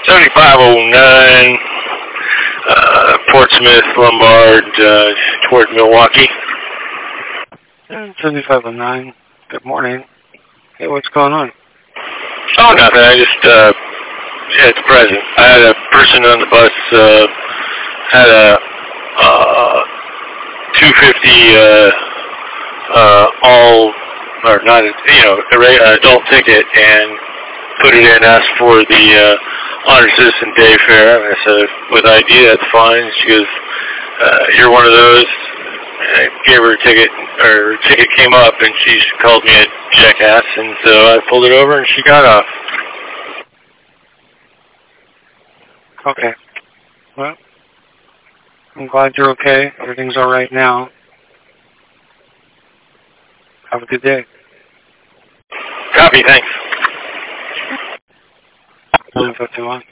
7509, Portsmouth, Lombard, toward Milwaukee. 7509. Good morning. Hey, what's going on? Oh, nothing. I just, it's present. I had a person on the bus, had a 250, or not, adult ticket, and put it in, asked for the, honor citizen day fare. And I said, with ID, that's fine. She goes, you're one of those. I gave her a ticket, or her ticket came up, and she called me a jackass, and so I pulled it over, and she got off. Okay. Well, I'm glad you're okay. Everything's all right now. Have a good day. Copy, thanks. 951.